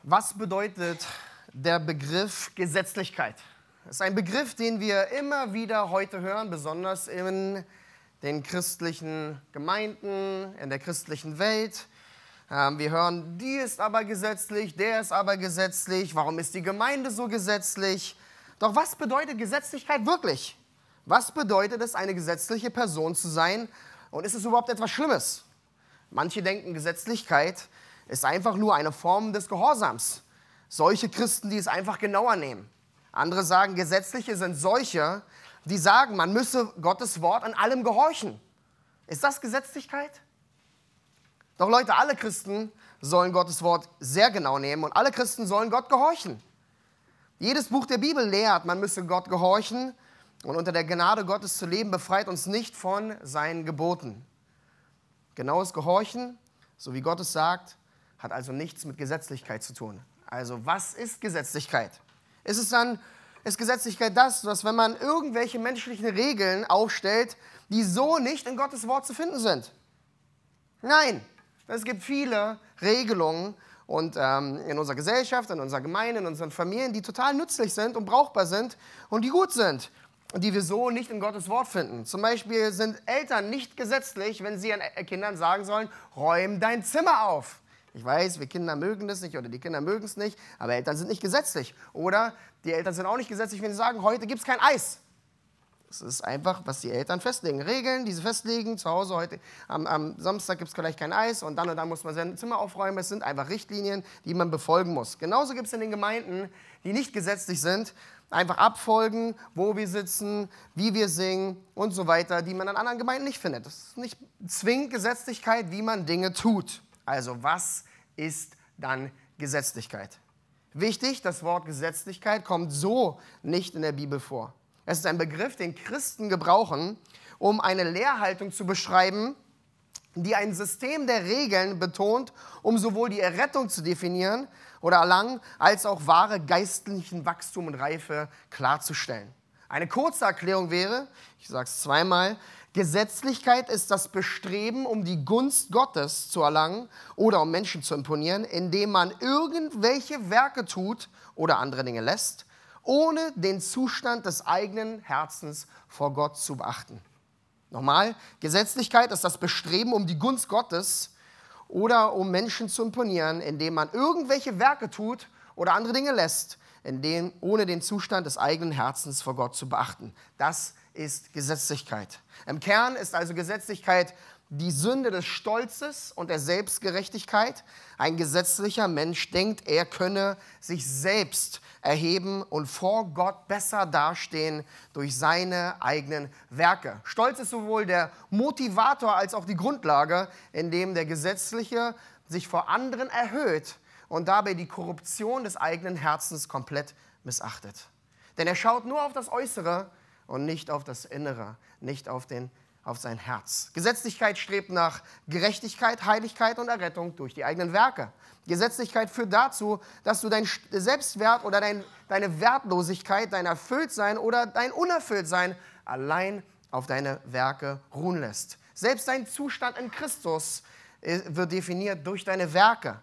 Was bedeutet der Begriff Gesetzlichkeit? Das ist ein Begriff, den wir immer wieder heute hören, besonders in den christlichen Gemeinden, in der christlichen Welt. Wir hören, die ist aber gesetzlich, der ist aber gesetzlich. Warum ist die Gemeinde so gesetzlich? Doch was bedeutet Gesetzlichkeit wirklich? Was bedeutet es, eine gesetzliche Person zu sein? Und ist es überhaupt etwas Schlimmes? Manche denken, Gesetzlichkeit ist einfach nur eine Form des Gehorsams. Solche Christen, die es einfach genauer nehmen. Andere sagen, Gesetzliche sind solche, die sagen, man müsse Gottes Wort an allem gehorchen. Ist das Gesetzlichkeit? Doch Leute, alle Christen sollen Gottes Wort sehr genau nehmen und alle Christen sollen Gott gehorchen. Jedes Buch der Bibel lehrt, man müsse Gott gehorchen und unter der Gnade Gottes zu leben befreit uns nicht von seinen Geboten. Genaues Gehorchen, so wie Gott es sagt, hat also nichts mit Gesetzlichkeit zu tun. Also was ist Gesetzlichkeit? Ist Gesetzlichkeit das, dass wenn man irgendwelche menschlichen Regeln aufstellt, die so nicht in Gottes Wort zu finden sind? Nein, es gibt viele Regelungen und, in unserer Gesellschaft, in unserer Gemeinde, in unseren Familien, die total nützlich sind und brauchbar sind und die gut sind und die wir so nicht in Gottes Wort finden. Zum Beispiel sind Eltern nicht gesetzlich, wenn sie ihren Kindern sagen sollen, räum dein Zimmer auf. Ich weiß, wir Kinder mögen das nicht oder die Kinder mögen es nicht, aber Eltern sind nicht gesetzlich. Oder die Eltern sind auch nicht gesetzlich, wenn sie sagen, heute gibt es kein Eis. Das ist einfach, was die Eltern festlegen. Regeln, die sie festlegen, zu Hause heute, am Samstag gibt es vielleicht kein Eis und dann muss man sein Zimmer aufräumen. Es sind einfach Richtlinien, die man befolgen muss. Genauso gibt es in den Gemeinden, die nicht gesetzlich sind, einfach Abfolgen, wo wir sitzen, wie wir singen und so weiter, die man an anderen Gemeinden nicht findet. Das ist nicht zwingend Gesetzlichkeit, wie man Dinge tut. Also was ist dann Gesetzlichkeit? Wichtig, das Wort Gesetzlichkeit kommt so nicht in der Bibel vor. Es ist ein Begriff, den Christen gebrauchen, um eine Lehrhaltung zu beschreiben, die ein System der Regeln betont, um sowohl die Errettung zu definieren oder erlangen, als auch wahre geistlichen Wachstum und Reife klarzustellen. Eine kurze Erklärung wäre, ich sage es zweimal, Gesetzlichkeit ist das Bestreben, um die Gunst Gottes zu erlangen oder um Menschen zu imponieren, indem man irgendwelche Werke tut oder andere Dinge lässt, ohne den Zustand des eigenen Herzens vor Gott zu beachten. Nochmal, Gesetzlichkeit ist das Bestreben, um die Gunst Gottes oder um Menschen zu imponieren, indem man irgendwelche Werke tut oder andere Dinge lässt, ohne den Zustand des eigenen Herzens vor Gott zu beachten. Das ist Gesetzlichkeit. Im Kern ist also Gesetzlichkeit die Sünde des Stolzes und der Selbstgerechtigkeit. Ein gesetzlicher Mensch denkt, er könne sich selbst erheben und vor Gott besser dastehen durch seine eigenen Werke. Stolz ist sowohl der Motivator als auch die Grundlage, in dem der Gesetzliche sich vor anderen erhöht und dabei die Korruption des eigenen Herzens komplett missachtet. Denn er schaut nur auf das Äußere und nicht auf das Innere, nicht auf sein Herz. Gesetzlichkeit strebt nach Gerechtigkeit, Heiligkeit und Errettung durch die eigenen Werke. Gesetzlichkeit führt dazu, dass du deinen Selbstwert oder deine Wertlosigkeit, dein Erfülltsein oder dein Unerfülltsein allein auf deine Werke ruhen lässt. Selbst dein Zustand in Christus wird definiert durch deine Werke.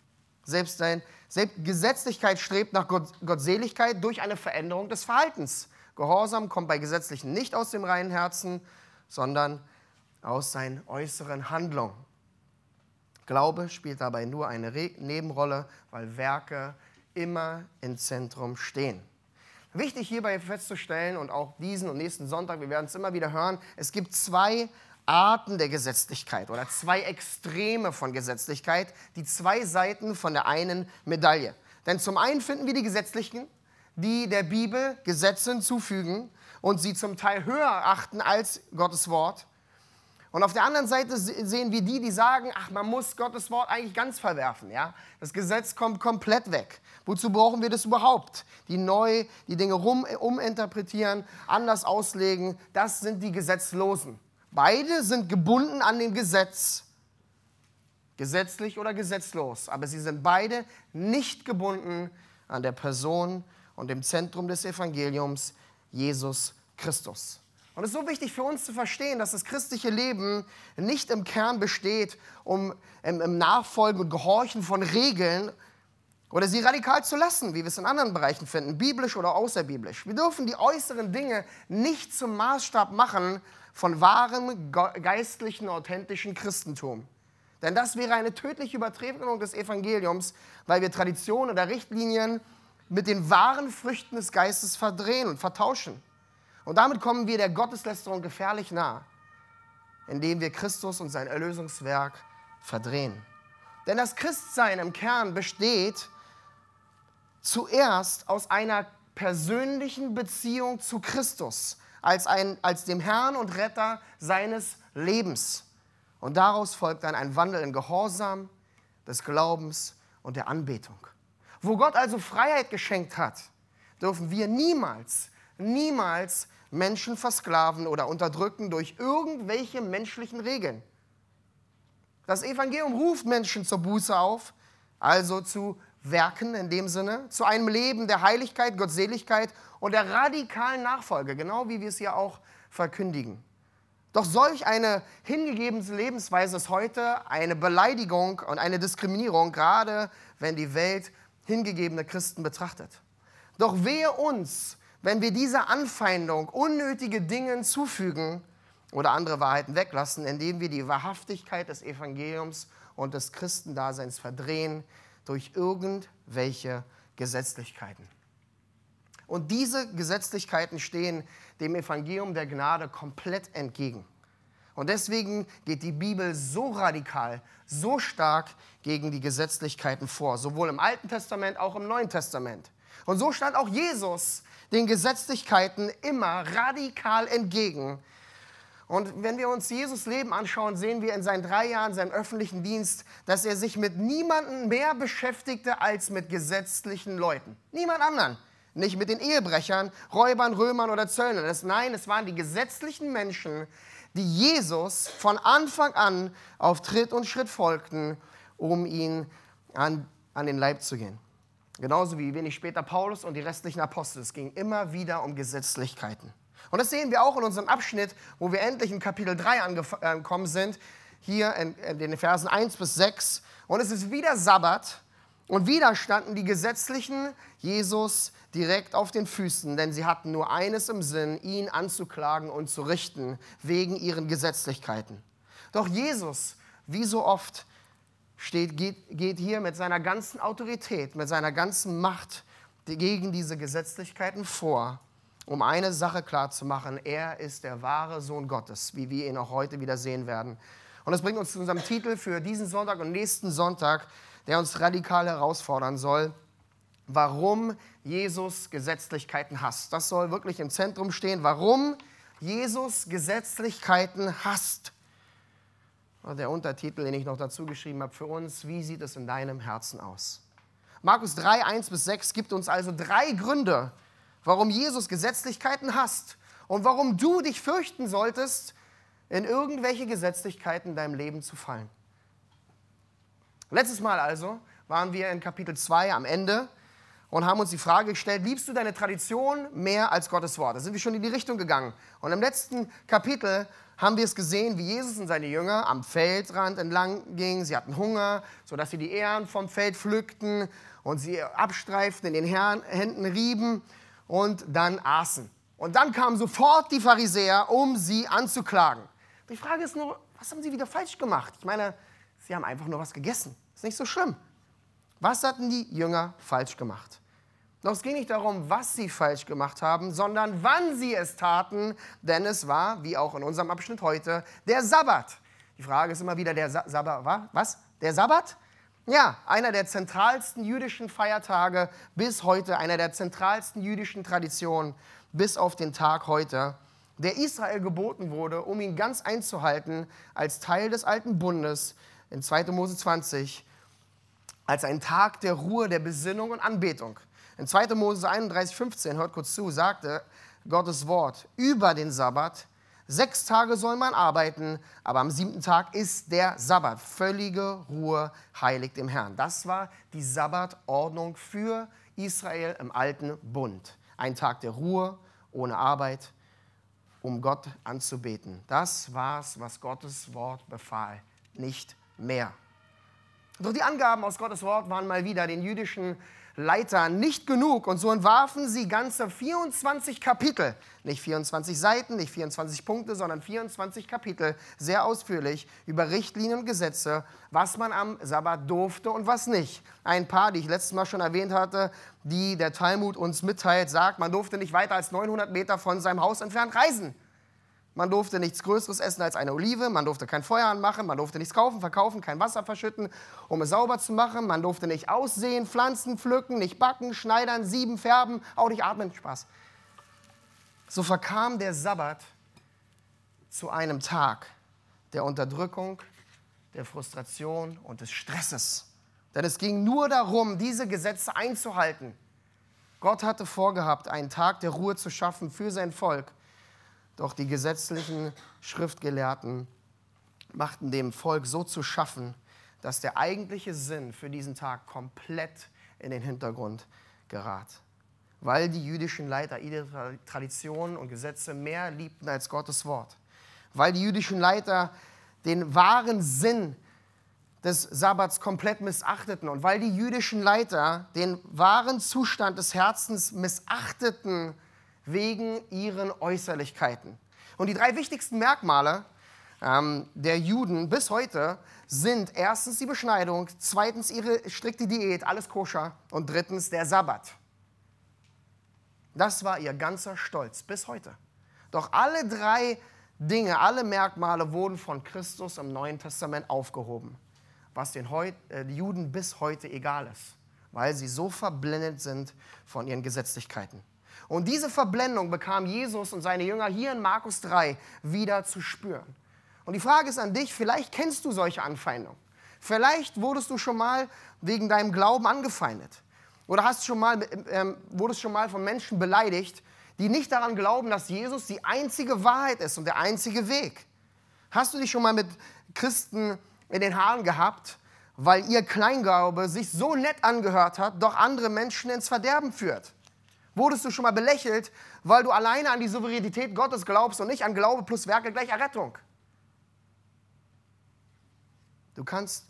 Gesetzlichkeit strebt nach Gottseligkeit durch eine Veränderung des Verhaltens. Gehorsam kommt bei Gesetzlichen nicht aus dem reinen Herzen, sondern aus seinen äußeren Handlungen. Glaube spielt dabei nur eine Nebenrolle, weil Werke immer im Zentrum stehen. Wichtig hierbei festzustellen und auch diesen und nächsten Sonntag, wir werden es immer wieder hören, es gibt zwei Arten der Gesetzlichkeit oder zwei Extreme von Gesetzlichkeit, die zwei Seiten von der einen Medaille. Denn zum einen finden wir die Gesetzlichen, die der Bibel Gesetze hinzufügen und sie zum Teil höher achten als Gottes Wort. Und auf der anderen Seite sehen wir die sagen, ach, man muss Gottes Wort eigentlich ganz verwerfen. Ja? Das Gesetz kommt komplett weg. Wozu brauchen wir das überhaupt? Die Dinge uminterpretieren, anders auslegen, das sind die Gesetzlosen. Beide sind gebunden an dem Gesetz, gesetzlich oder gesetzlos. Aber sie sind beide nicht gebunden an der Person und dem Zentrum des Evangeliums, Jesus Christus. Und es ist so wichtig für uns zu verstehen, dass das christliche Leben nicht im Kern besteht, im Nachfolgen und Gehorchen von Regeln, Oder sie radikal zu lassen, wie wir es in anderen Bereichen finden, biblisch oder außerbiblisch. Wir dürfen die äußeren Dinge nicht zum Maßstab machen von wahrem, geistlichen, authentischen Christentum. Denn das wäre eine tödliche Übertretung des Evangeliums, weil wir Traditionen oder Richtlinien mit den wahren Früchten des Geistes verdrehen und vertauschen. Und damit kommen wir der Gotteslästerung gefährlich nah, indem wir Christus und sein Erlösungswerk verdrehen. Denn das Christsein im Kern besteht zuerst aus einer persönlichen Beziehung zu Christus, als dem Herrn und Retter seines Lebens. Und daraus folgt dann ein Wandel in Gehorsam, des Glaubens und der Anbetung. Wo Gott also Freiheit geschenkt hat, dürfen wir niemals Menschen versklaven oder unterdrücken durch irgendwelche menschlichen Regeln. Das Evangelium ruft Menschen zur Buße auf, also zu Werken in dem Sinne, zu einem Leben der Heiligkeit, Gottseligkeit und der radikalen Nachfolge, genau wie wir es ja auch verkündigen. Doch solch eine hingegebene Lebensweise ist heute eine Beleidigung und eine Diskriminierung, gerade wenn die Welt hingegebene Christen betrachtet. Doch wehe uns, wenn wir dieser Anfeindung unnötige Dinge zufügen oder andere Wahrheiten weglassen, indem wir die Wahrhaftigkeit des Evangeliums und des Christendaseins verdrehen durch irgendwelche Gesetzlichkeiten. Und diese Gesetzlichkeiten stehen dem Evangelium der Gnade komplett entgegen. Und deswegen geht die Bibel so radikal, so stark gegen die Gesetzlichkeiten vor, sowohl im Alten Testament, auch im Neuen Testament. Und so stand auch Jesus den Gesetzlichkeiten immer radikal entgegen. Und wenn wir uns Jesus Leben anschauen, sehen wir in seinen 3 Jahren, seinem öffentlichen Dienst, dass er sich mit niemandem mehr beschäftigte als mit gesetzlichen Leuten. Niemand anderen. Nicht mit den Ehebrechern, Räubern, Römern oder Zöllnern. Nein, es waren die gesetzlichen Menschen, die Jesus von Anfang an auf Tritt und Schritt folgten, um ihn an den Leib zu gehen. Genauso wie wenig später Paulus und die restlichen Apostel. Es ging immer wieder um Gesetzlichkeiten. Und das sehen wir auch in unserem Abschnitt, wo wir endlich in Kapitel 3 angekommen sind, hier in den Versen 1 bis 6. Und es ist wieder Sabbat und wieder standen die Gesetzlichen Jesus direkt auf den Füßen, denn sie hatten nur eines im Sinn, ihn anzuklagen und zu richten, wegen ihren Gesetzlichkeiten. Doch Jesus, wie so oft, geht hier mit seiner ganzen Autorität, mit seiner ganzen Macht gegen diese Gesetzlichkeiten vor, um eine Sache klarzumachen: Er ist der wahre Sohn Gottes, wie wir ihn auch heute wieder sehen werden. Und das bringt uns zu unserem Titel für diesen Sonntag und nächsten Sonntag, der uns radikal herausfordern soll: Warum Jesus Gesetzlichkeiten hasst. Das soll wirklich im Zentrum stehen, warum Jesus Gesetzlichkeiten hasst. Und der Untertitel, den ich noch dazu geschrieben habe für uns: Wie sieht es in deinem Herzen aus? Markus 3, 1 bis 6 gibt uns also 3 Gründe, warum Jesus Gesetzlichkeiten hasst und warum du dich fürchten solltest, in irgendwelche Gesetzlichkeiten in deinem Leben zu fallen. Letztes Mal also waren wir in Kapitel 2 am Ende und haben uns die Frage gestellt: Liebst du deine Tradition mehr als Gottes Wort? Da sind wir schon in die Richtung gegangen. Und im letzten Kapitel haben wir es gesehen, wie Jesus und seine Jünger am Feldrand entlang gingen. Sie hatten Hunger, sodass sie die Ähren vom Feld pflückten und sie abstreiften, in den Händen rieben und dann aßen. Und dann kamen sofort die Pharisäer, um sie anzuklagen. Die Frage ist nur, was haben sie wieder falsch gemacht? Ich meine, sie haben einfach nur was gegessen. Ist nicht so schlimm. Was hatten die Jünger falsch gemacht? Doch es ging nicht darum, was sie falsch gemacht haben, sondern wann sie es taten, denn es war, wie auch in unserem Abschnitt heute, der Sabbat. Die Frage ist immer wieder, der Sabbat, was? Der Sabbat? Ja, einer der zentralsten jüdischen Feiertage bis heute, einer der zentralsten jüdischen Traditionen bis auf den Tag heute, der Israel geboten wurde, um ihn ganz einzuhalten als Teil des alten Bundes in 2. Mose 20, als ein Tag der Ruhe, der Besinnung und Anbetung. In 2. Mose 31, 15, hört kurz zu, sagte Gottes Wort über den Sabbat: 6 Tage soll man arbeiten, aber am 7. Tag ist der Sabbat. Völlige Ruhe, heilig dem Herrn. Das war die Sabbatordnung für Israel im alten Bund. Ein Tag der Ruhe, ohne Arbeit, um Gott anzubeten. Das war's, was Gottes Wort befahl, nicht mehr. Doch die Angaben aus Gottes Wort waren mal wieder den jüdischen Leitern nicht genug und so entwarfen sie ganze 24 Kapitel, nicht 24 Seiten, nicht 24 Punkte, sondern 24 Kapitel, sehr ausführlich über Richtlinien und Gesetze, was man am Sabbat durfte und was nicht. Ein paar, die ich letztes Mal schon erwähnt hatte, die der Talmud uns mitteilt, sagt, man durfte nicht weiter als 900 Meter von seinem Haus entfernt reisen. Man durfte nichts Größeres essen als eine Olive, man durfte kein Feuer anmachen, man durfte nichts kaufen, verkaufen, kein Wasser verschütten, um es sauber zu machen. Man durfte nicht aussehen, Pflanzen pflücken, nicht backen, schneidern, sieben, färben, auch nicht atmen. Spaß. So verkam der Sabbat zu einem Tag der Unterdrückung, der Frustration und des Stresses. Denn es ging nur darum, diese Gesetze einzuhalten. Gott hatte vorgehabt, einen Tag der Ruhe zu schaffen für sein Volk. Doch die gesetzlichen Schriftgelehrten machten dem Volk so zu schaffen, dass der eigentliche Sinn für diesen Tag komplett in den Hintergrund gerat. Weil die jüdischen Leiter ihre Traditionen und Gesetze mehr liebten als Gottes Wort. Weil die jüdischen Leiter den wahren Sinn des Sabbats komplett missachteten und weil die jüdischen Leiter den wahren Zustand des Herzens missachteten, wegen ihren Äußerlichkeiten. Und die drei wichtigsten Merkmale der Juden bis heute sind erstens die Beschneidung, zweitens ihre strikte Diät, alles koscher, und drittens der Sabbat. Das war ihr ganzer Stolz bis heute. Doch alle drei Dinge, alle Merkmale wurden von Christus im Neuen Testament aufgehoben, was den Juden bis heute egal ist, weil sie so verblendet sind von ihren Gesetzlichkeiten. Und diese Verblendung bekam Jesus und seine Jünger hier in Markus 3 wieder zu spüren. Und die Frage ist an dich, vielleicht kennst du solche Anfeindungen. Vielleicht wurdest du schon mal wegen deinem Glauben angefeindet. Oder wurdest schon mal von Menschen beleidigt, die nicht daran glauben, dass Jesus die einzige Wahrheit ist und der einzige Weg. Hast du dich schon mal mit Christen in den Haaren gehabt, weil ihr Kleinglaube sich so nett angehört hat, doch andere Menschen ins Verderben führt? Wurdest du schon mal belächelt, weil du alleine an die Souveränität Gottes glaubst und nicht an Glaube plus Werke gleich Errettung? Du kannst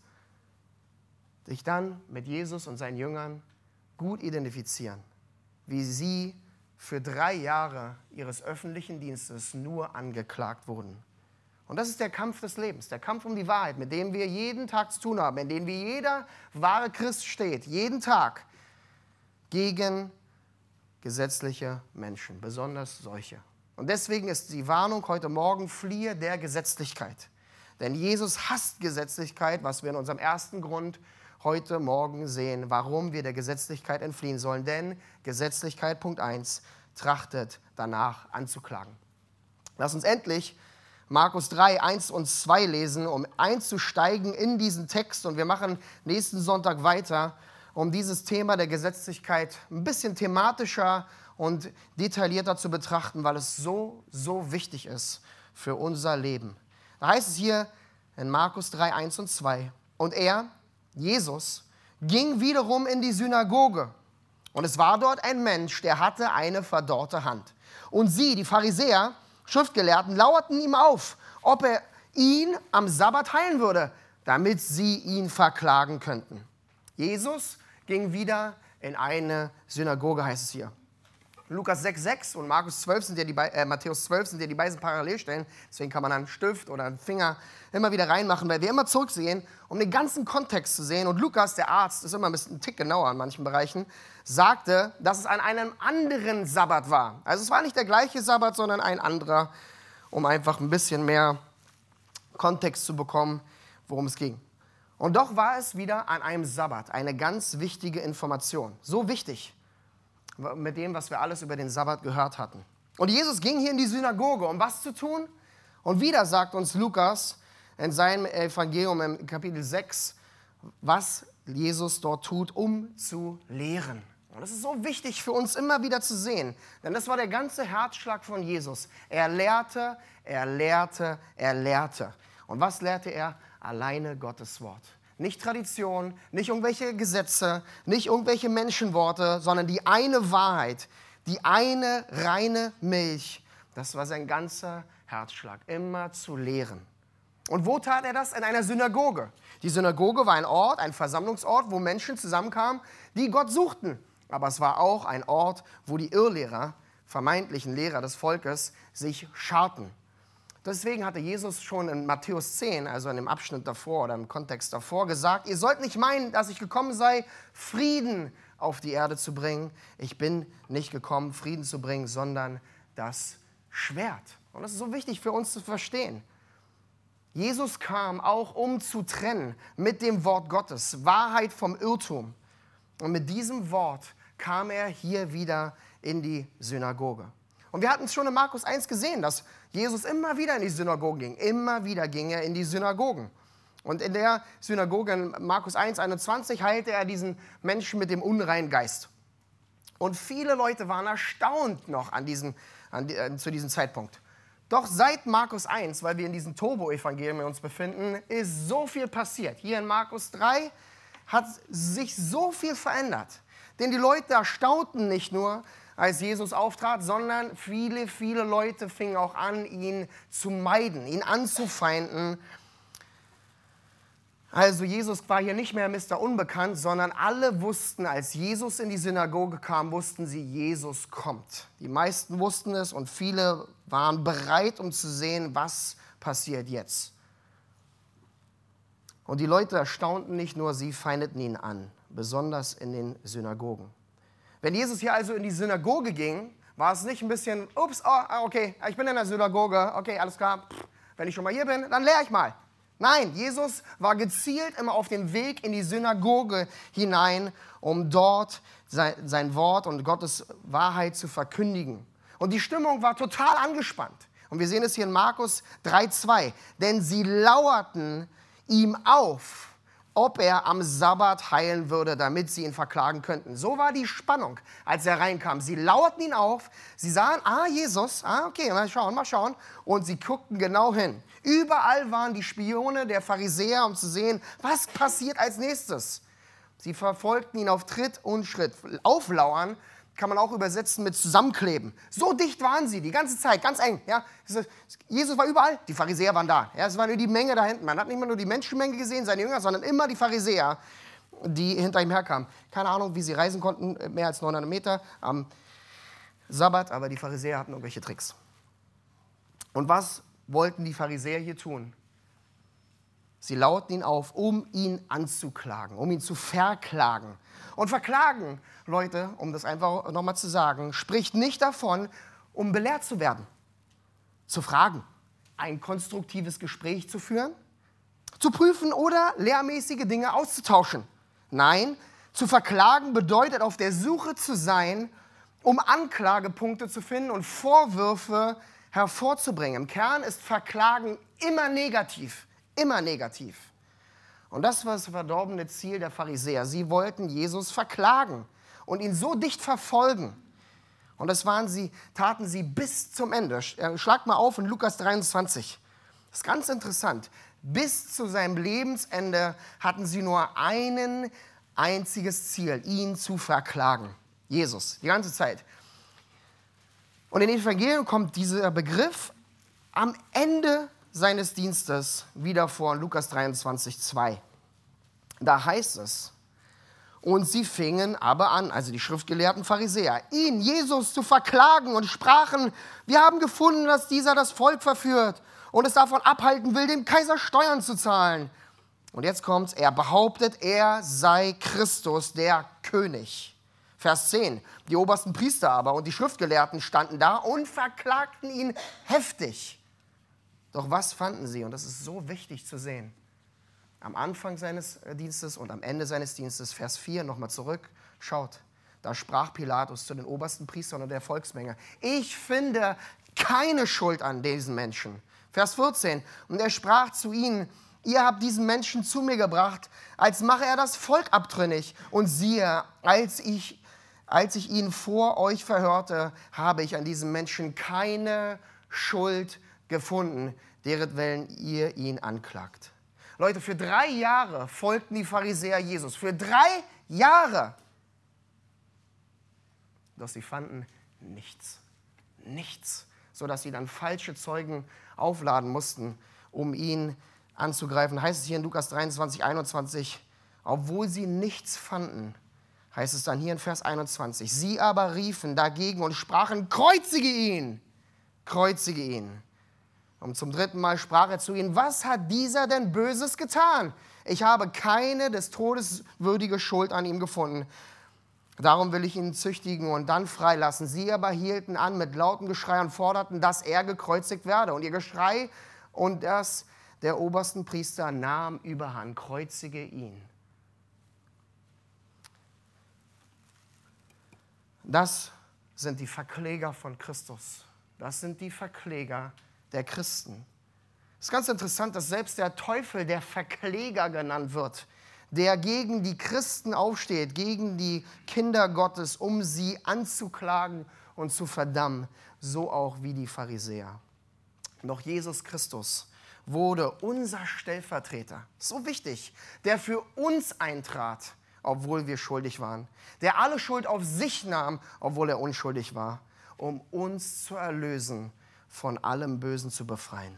dich dann mit Jesus und seinen Jüngern gut identifizieren, wie sie für 3 Jahre ihres öffentlichen Dienstes nur angeklagt wurden. Und das ist der Kampf des Lebens, der Kampf um die Wahrheit, mit dem wir jeden Tag zu tun haben, in dem wie jeder wahre Christ steht, jeden Tag gegen gesetzliche Menschen, besonders solche. Und deswegen ist die Warnung heute Morgen, fliehe der Gesetzlichkeit. Denn Jesus hasst Gesetzlichkeit, was wir in unserem ersten Grund heute Morgen sehen, warum wir der Gesetzlichkeit entfliehen sollen. Denn Gesetzlichkeit, Punkt 1, trachtet danach anzuklagen. Lass uns endlich Markus 3, 1 und 2 lesen, um einzusteigen in diesen Text. Und wir machen nächsten Sonntag weiter, um dieses Thema der Gesetzlichkeit ein bisschen thematischer und detaillierter zu betrachten, weil es so, so wichtig ist für unser Leben. Da heißt es hier in Markus 3, 1 und 2, und er, Jesus, ging wiederum in die Synagoge. Und es war dort ein Mensch, der hatte eine verdorrte Hand. Und sie, die Pharisäer, Schriftgelehrten, lauerten ihm auf, ob er ihn am Sabbat heilen würde, damit sie ihn verklagen könnten. Jesus ging wieder in eine Synagoge, heißt es hier. Lukas 6,6 und Matthäus 12 sind ja die beiden Parallelstellen. Deswegen kann man einen Stift oder einen Finger immer wieder reinmachen, weil wir immer zurücksehen, um den ganzen Kontext zu sehen. Und Lukas, der Arzt, ist immer ein bisschen einen Tick genauer in manchen Bereichen, sagte, dass es an einem anderen Sabbat war. Also es war nicht der gleiche Sabbat, sondern ein anderer, um einfach ein bisschen mehr Kontext zu bekommen, worum es ging. Und doch war es wieder an einem Sabbat eine ganz wichtige Information. So wichtig mit dem, was wir alles über den Sabbat gehört hatten. Und Jesus ging hier in die Synagoge, um was zu tun? Und wieder sagt uns Lukas in seinem Evangelium im Kapitel 6, was Jesus dort tut, um zu lehren. Und das ist so wichtig für uns immer wieder zu sehen, denn das war der ganze Herzschlag von Jesus. Er lehrte, er lehrte, er lehrte. Und was lehrte er? Alleine Gottes Wort. Nicht Tradition, nicht irgendwelche Gesetze, nicht irgendwelche Menschenworte, sondern die eine Wahrheit, die eine reine Milch. Das war sein ganzer Herzschlag, immer zu lehren. Und wo tat er das? In einer Synagoge. Die Synagoge war ein Ort, ein Versammlungsort, wo Menschen zusammenkamen, die Gott suchten. Aber es war auch ein Ort, wo die Irrlehrer, vermeintlichen Lehrer des Volkes, sich scharten. Deswegen hatte Jesus schon in Matthäus 10, also in dem Abschnitt davor oder im Kontext davor, gesagt, ihr sollt nicht meinen, dass ich gekommen sei, Frieden auf die Erde zu bringen. Ich bin nicht gekommen, Frieden zu bringen, sondern das Schwert. Und das ist so wichtig für uns zu verstehen. Jesus kam auch, um zu trennen mit dem Wort Gottes, Wahrheit vom Irrtum. Und mit diesem Wort kam er hier wieder in die Synagoge. Und wir hatten es schon in Markus 1 gesehen, dass Jesus immer wieder in die Synagogen ging. Immer wieder ging er in die Synagogen. Und in der Synagoge in Markus 1, 21 heilte er diesen Menschen mit dem unreinen Geist. Und viele Leute waren erstaunt noch zu diesem Zeitpunkt. Doch seit Markus 1, weil wir in diesem Turbo-Evangelium uns befinden, ist so viel passiert. Hier in Markus 3 hat sich so viel verändert. Denn die Leute erstaunten nicht nur, als Jesus auftrat, sondern viele, viele Leute fingen auch an, ihn zu meiden, ihn anzufeinden. Also Jesus war hier nicht mehr Mr. Unbekannt, sondern alle wussten, als Jesus in die Synagoge kam, wussten sie, Jesus kommt. Die meisten wussten es und viele waren bereit, um zu sehen, was passiert jetzt. Und die Leute erstaunten nicht nur, sie feindeten ihn an, besonders in den Synagogen. Wenn Jesus hier also in die Synagoge ging, war es nicht ein bisschen, ups, oh, okay, ich bin in der Synagoge, okay, alles klar, wenn ich schon mal hier bin, dann lehre ich mal. Nein, Jesus war gezielt immer auf dem Weg in die Synagoge hinein, um dort sein Wort und Gottes Wahrheit zu verkündigen. Und die Stimmung war total angespannt. Und wir sehen es hier in Markus 3,2. Denn sie lauerten ihm auf, ob er am Sabbat heilen würde, damit sie ihn verklagen könnten. So war die Spannung, als er reinkam. Sie lauerten ihn auf, sie sahen, Jesus, okay, mal schauen. Und sie guckten genau hin. Überall waren die Spione der Pharisäer, um zu sehen, was passiert als nächstes. Sie verfolgten ihn auf Tritt und Schritt. Auflauern kann man auch übersetzen mit zusammenkleben. So dicht waren sie, die ganze Zeit, ganz eng. Ja. Jesus war überall, die Pharisäer waren da. Ja, es war nur die Menge da hinten. Man hat nicht mehr nur die Menschenmenge gesehen, seine Jünger, sondern immer die Pharisäer, die hinter ihm herkamen. Keine Ahnung, wie sie reisen konnten, mehr als 900 Meter am Sabbat, aber die Pharisäer hatten irgendwelche Tricks. Und was wollten die Pharisäer hier tun? Sie lauerten ihn auf, um ihn anzuklagen, um ihn zu verklagen. Und verklagen, Leute, um das einfach nochmal zu sagen, spricht nicht davon, um belehrt zu werden, zu fragen, ein konstruktives Gespräch zu führen, zu prüfen oder lehrmäßige Dinge auszutauschen. Nein, zu verklagen bedeutet, auf der Suche zu sein, um Anklagepunkte zu finden und Vorwürfe hervorzubringen. Im Kern ist Verklagen immer negativ, immer negativ. Und das war das verdorbene Ziel der Pharisäer. Sie wollten Jesus verklagen und ihn so dicht verfolgen. Und das taten sie bis zum Ende. Schlag mal auf in Lukas 23. Das ist ganz interessant. Bis zu seinem Lebensende hatten sie nur ein einziges Ziel, ihn zu verklagen. Jesus, die ganze Zeit. Und in den Evangelien kommt dieser Begriff am Ende seines Dienstes wieder vor in Lukas 23, 2. Da heißt es, und sie fingen aber an, also die schriftgelehrten Pharisäer, ihn, Jesus, zu verklagen und sprachen, wir haben gefunden, dass dieser das Volk verführt und es davon abhalten will, dem Kaiser Steuern zu zahlen. Und jetzt kommt's, er behauptet, er sei Christus, der König. Vers 10, die obersten Priester aber und die Schriftgelehrten standen da und verklagten ihn heftig. Doch was fanden sie? Und das ist so wichtig zu sehen. Am Anfang seines Dienstes und am Ende seines Dienstes, Vers 4, nochmal zurück, schaut, da sprach Pilatus zu den obersten Priestern und der Volksmenge, ich finde keine Schuld an diesen Menschen. Vers 14, und er sprach zu ihnen, ihr habt diesen Menschen zu mir gebracht, als mache er das Volk abtrünnig. Und siehe, als ich ihn vor euch verhörte, habe ich an diesem Menschen keine Schuld gefunden, deretwillen ihr ihn anklagt. Leute, für 3 Jahre folgten die Pharisäer Jesus. Für 3 Jahre. Doch sie fanden nichts. Nichts. Sodass sie dann falsche Zeugen aufladen mussten, um ihn anzugreifen. Heißt es hier in Lukas 23, 21, obwohl sie nichts fanden, heißt es dann hier in Vers 21. Sie aber riefen dagegen und sprachen, kreuzige ihn, kreuzige ihn. Und zum 3. Mal sprach er zu ihnen, was hat dieser denn Böses getan? Ich habe keine des Todes würdige Schuld an ihm gefunden. Darum will ich ihn züchtigen und dann freilassen. Sie aber hielten an mit lautem Geschrei und forderten, dass er gekreuzigt werde. Und ihr Geschrei und das der obersten Priester nahm überhand, kreuzige ihn. Das sind die Verkläger von Christus. Das sind die Verkläger der Christen. Es ist ganz interessant, dass selbst der Teufel der Verkläger genannt wird, der gegen die Christen aufsteht, gegen die Kinder Gottes, um sie anzuklagen und zu verdammen, so auch wie die Pharisäer. Doch Jesus Christus wurde unser Stellvertreter, so wichtig, der für uns eintrat, obwohl wir schuldig waren, der alle Schuld auf sich nahm, obwohl er unschuldig war, um uns zu erlösen, von allem Bösen zu befreien.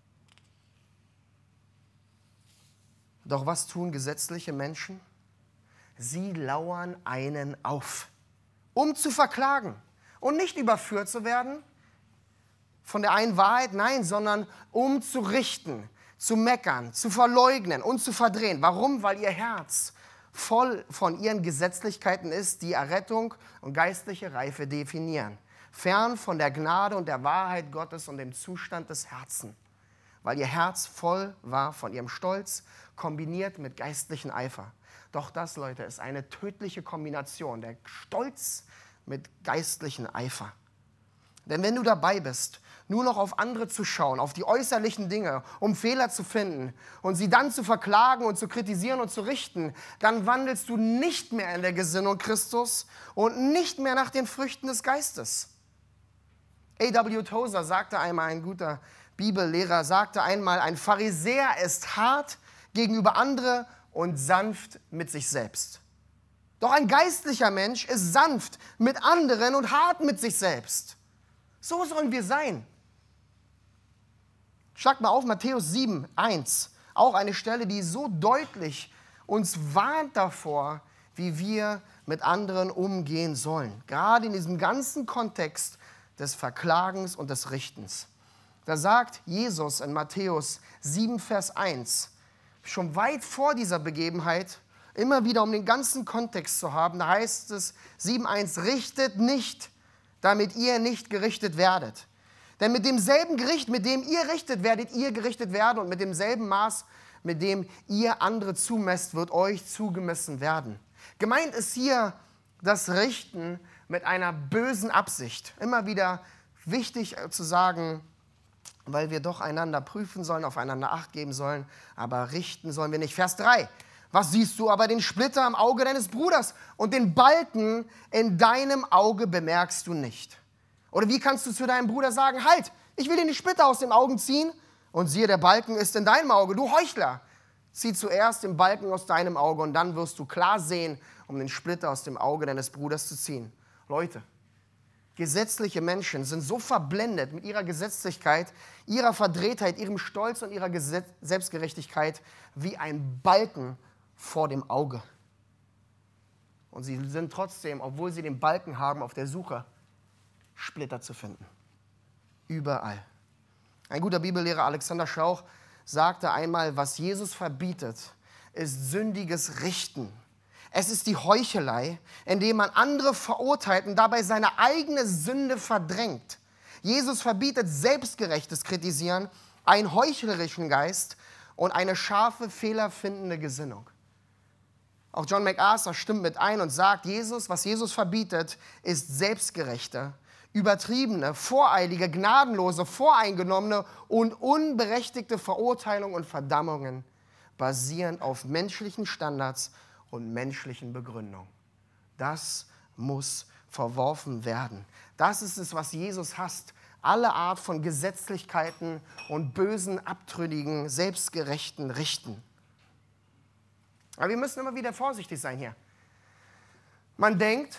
Doch was tun gesetzliche Menschen? Sie lauern einen auf, um zu verklagen und nicht überführt zu werden von der einen Wahrheit, nein, sondern um zu richten, zu meckern, zu verleugnen und zu verdrehen. Warum? Weil ihr Herz voll von ihren Gesetzlichkeiten ist, die Errettung und geistliche Reife definieren. Fern von der Gnade und der Wahrheit Gottes und dem Zustand des Herzens. Weil ihr Herz voll war von ihrem Stolz, kombiniert mit geistlichem Eifer. Doch das, Leute, ist eine tödliche Kombination, der Stolz mit geistlichem Eifer. Denn wenn du dabei bist, nur noch auf andere zu schauen, auf die äußerlichen Dinge, um Fehler zu finden und sie dann zu verklagen und zu kritisieren und zu richten, dann wandelst du nicht mehr in der Gesinnung Christus und nicht mehr nach den Früchten des Geistes. A.W. Tozer sagte einmal, ein guter Bibellehrer sagte einmal, ein Pharisäer ist hart gegenüber anderen und sanft mit sich selbst. Doch ein geistlicher Mensch ist sanft mit anderen und hart mit sich selbst. So sollen wir sein. Schlag mal auf Matthäus 7, 1. Auch eine Stelle, die so deutlich uns warnt davor, wie wir mit anderen umgehen sollen. Gerade in diesem ganzen Kontext des Verklagens und des Richtens. Da sagt Jesus in Matthäus 7, Vers 1, schon weit vor dieser Begebenheit, immer wieder um den ganzen Kontext zu haben, da heißt es 7,1, richtet nicht, damit ihr nicht gerichtet werdet. Denn mit demselben Gericht, mit dem ihr richtet, werdet ihr gerichtet werden und mit demselben Maß, mit dem ihr andere zumesst, wird euch zugemessen werden. Gemeint ist hier das Richten mit einer bösen Absicht. Immer wieder wichtig zu sagen, weil wir doch einander prüfen sollen, aufeinander Acht geben sollen, aber richten sollen wir nicht. Vers 3. Was siehst du aber den Splitter im Auge deines Bruders und den Balken in deinem Auge bemerkst du nicht? Oder wie kannst du zu deinem Bruder sagen, halt, ich will dir die Splitter aus den Augen ziehen und siehe, der Balken ist in deinem Auge, du Heuchler. Zieh zuerst den Balken aus deinem Auge und dann wirst du klar sehen, um den Splitter aus dem Auge deines Bruders zu ziehen. Leute, gesetzliche Menschen sind so verblendet mit ihrer Gesetzlichkeit, ihrer Verdrehtheit, ihrem Stolz und ihrer Selbstgerechtigkeit wie ein Balken vor dem Auge. Und sie sind trotzdem, obwohl sie den Balken haben, auf der Suche, Splitter zu finden. Überall. Ein guter Bibellehrer, Alexander Schlauch, sagte einmal, was Jesus verbietet, ist sündiges Richten. Es ist die Heuchelei, indem man andere verurteilt und dabei seine eigene Sünde verdrängt. Jesus verbietet selbstgerechtes Kritisieren, einen heuchlerischen Geist und eine scharfe, fehlerfindende Gesinnung. Auch John MacArthur stimmt mit ein und sagt, was Jesus verbietet, ist selbstgerechte, übertriebene, voreilige, gnadenlose, voreingenommene und unberechtigte Verurteilung und Verdammungen, basierend auf menschlichen Standards und menschlichen Begründungen. Das muss verworfen werden. Das ist es, was Jesus hasst. Alle Art von Gesetzlichkeiten und bösen, abtrünnigen, selbstgerechten Richten. Aber wir müssen immer wieder vorsichtig sein hier. Man denkt,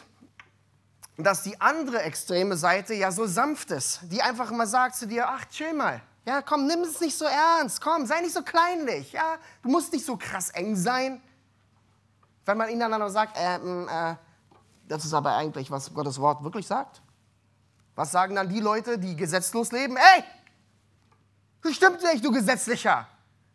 dass die andere extreme Seite ja so sanft ist, die einfach immer sagt zu dir, ach, chill mal, Ja, komm, nimm es nicht so ernst. Komm, sei nicht so kleinlich. Ja, du musst nicht so krass eng sein. Wenn man ihnen dann noch sagt, das ist aber eigentlich, was Gottes Wort wirklich sagt. Was sagen dann die Leute, die gesetzlos leben? Ey, das stimmt nicht, du Gesetzlicher.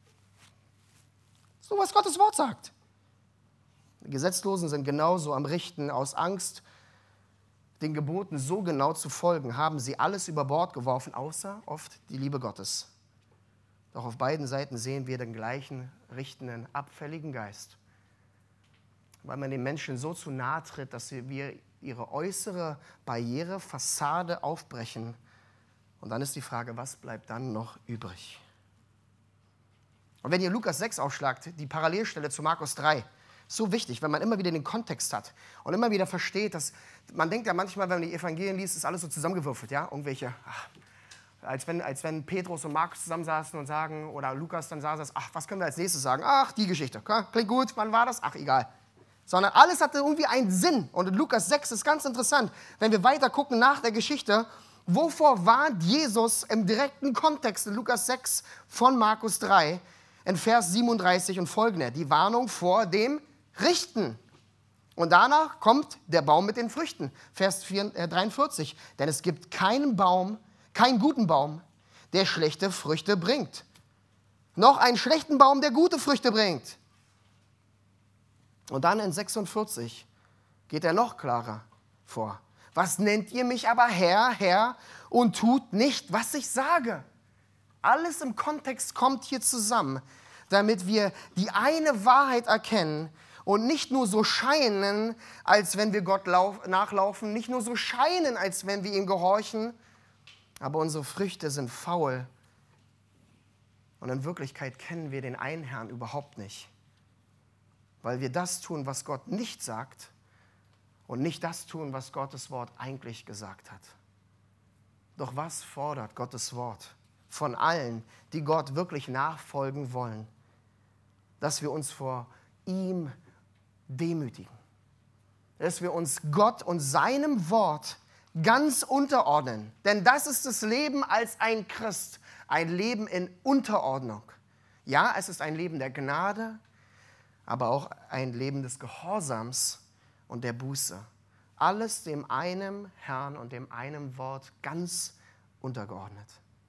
So, was Gottes Wort sagt. Die Gesetzlosen sind genauso am Richten aus Angst, den Geboten so genau zu folgen, haben sie alles über Bord geworfen, außer oft die Liebe Gottes. Doch auf beiden Seiten sehen wir den gleichen richtenden, abfälligen Geist. Weil man den Menschen so zu nahe tritt, dass wir ihre äußere Barriere, Fassade aufbrechen. Und dann ist die Frage, was bleibt dann noch übrig? Und wenn ihr Lukas 6 aufschlagt, die Parallelstelle zu Markus 3, so wichtig, wenn man immer wieder den Kontext hat und immer wieder versteht, dass man denkt ja manchmal, wenn man die Evangelien liest, ist alles so zusammengewürfelt, ja, irgendwelche, als wenn Petrus und Markus zusammensaßen und sagen, oder Lukas dann saß, ach, was können wir als nächstes sagen? Ach, die Geschichte, klingt gut, wann war das? Ach, egal. Sondern alles hatte irgendwie einen Sinn. Und in Lukas 6 ist ganz interessant, wenn wir weiter gucken nach der Geschichte, wovor warnt Jesus im direkten Kontext in Lukas 6 von Markus 3 in Vers 37 und folgende, die Warnung vor dem Richten. Und danach kommt der Baum mit den Früchten, Vers 43. Denn es gibt keinen guten Baum, der schlechte Früchte bringt. Noch einen schlechten Baum, der gute Früchte bringt. Und dann in 46 geht er noch klarer vor. Was nennt ihr mich aber Herr, Herr, und tut nicht, was ich sage? Alles im Kontext kommt hier zusammen, damit wir die eine Wahrheit erkennen und nicht nur so scheinen, als wenn wir Gott nachlaufen, nicht nur so scheinen, als wenn wir ihm gehorchen, aber unsere Früchte sind faul. Und in Wirklichkeit kennen wir den einen Herrn überhaupt nicht. Weil wir das tun, was Gott nicht sagt und nicht das tun, was Gottes Wort eigentlich gesagt hat. Doch was fordert Gottes Wort von allen, die Gott wirklich nachfolgen wollen? Dass wir uns vor ihm demütigen. Dass wir uns Gott und seinem Wort ganz unterordnen. Denn das ist das Leben als ein Christ. Ein Leben in Unterordnung. Ja, es ist ein Leben der Gnade, aber auch ein Leben des Gehorsams und der Buße. Alles dem einen Herrn und dem einen Wort ganz untergeordnet.